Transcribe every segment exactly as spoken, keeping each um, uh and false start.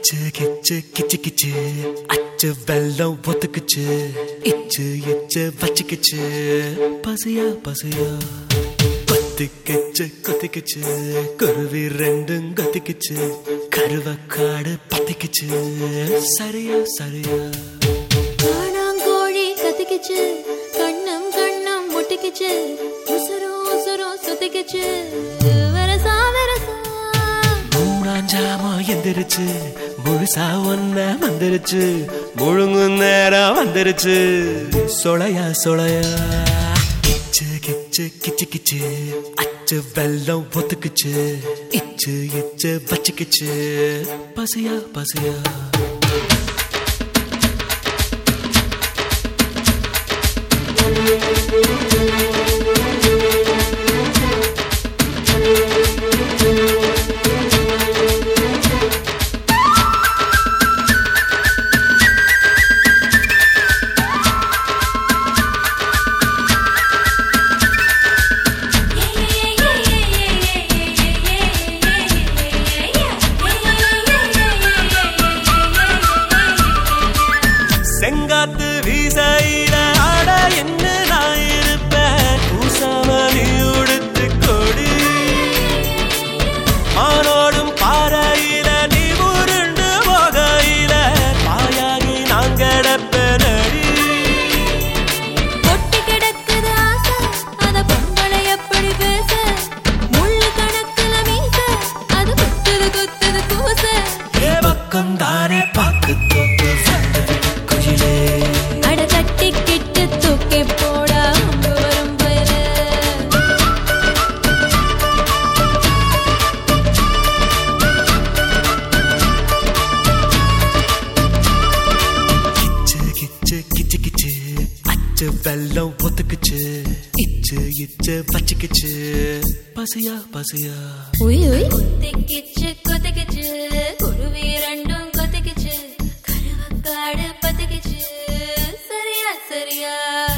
கிச்சு கிச்சு கிச்சு கிச்சு அச்சு வெள்ளம் ஒத்துக்குச்சு இச்சு இச்சு வச்சுக்குச்சு பசியா பசியா பத்திக்குச்சு கொத்திக்குச்சு குருவி ரெண்டும் கொத்திக்குச்சு கருவக்காடு பத்திக்குச்சு சரியா சரியா காணாங்கோழி கத்திக்குச்சு கண்ணம் கண்ணம் ஒட்டிக்குச்சு உசுரும் உசுரும் சுத்திக்குச்சு வரசா வரசா மூணாஞ்சாம எந்திரிச்சு முழுசா ஒன்ன வந்துருச்சு முழுங்கு நேரம் வந்துருச்சு சொலையா சொலையா கிச்சு கிச்சு கிச்சு கிச்சு அச்சு வெள்ளம் ஒத்துக்குச்சு இச்சு இச்சு வச்சுக்குச்சு பசியா பசியா செங்காத்து வீசையில ஆட என்ன நான் இருப்பேன் பூசாம நீ உடுத்து கொடி மானோடும் பாறையில நீ உருண்டு போகையில பாயாகி நான் கிடப்பேனடி ஒட்டி கிடக்குது ஆசை அத பொம்பளை எப்படி பேச முள்ளு கணக்குல மீச அது குத்துது குத்துது கூச ஏ பக்கம் தானே பாக்கு தோப்பு அட கட்டி கிட்டு தூக்கி போடா அம்பு வரும் பயல கிச்சு கிச்சு கிச்சு கிச்சு அச்சு வெள்ளம் ஒத்துக்குச்சு இச்சு இச்சு வச்சுக்குச்சு பசியா பசியா உய் உய் கொத்திக்கிச்சு கொத்திக்கிச்சு குருவி ரெண்டும் கொத்திக்கிச்சு கருவக்காடு பத்திக்கிச்சு சரியா சரியா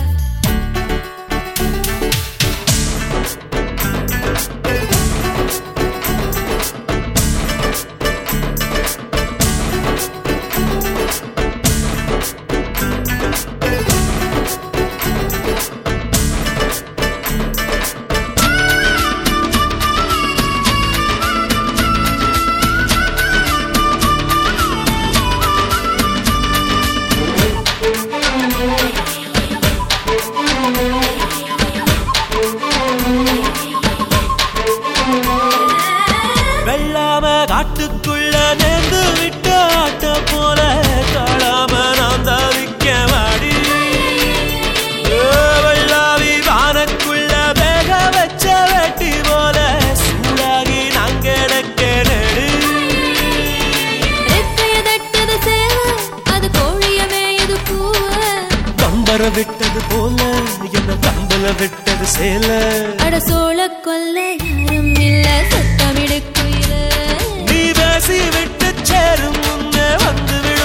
வெள்ளாம காட்டுக்குள்ள நேர்ந்து விட்ட ஆட்ட போல காளாம நான் தவிக்க மாடி வெள்ளாவி வானக்குள்ள வேக வச்ச வெட்டி போல சூடாகி நான் கிடக்க நடு ரெக்கைய தட்டது சேவ அது கோழியமே இது பூவ கம்பர விட்டது போல என்ன கம்பல விட்டது சேல அட சோழ கொல்ல யாரும் இல்ல சத்தமிடு குயில நீ பேசி விட்டு சேரும் முன்னே வந்து விடு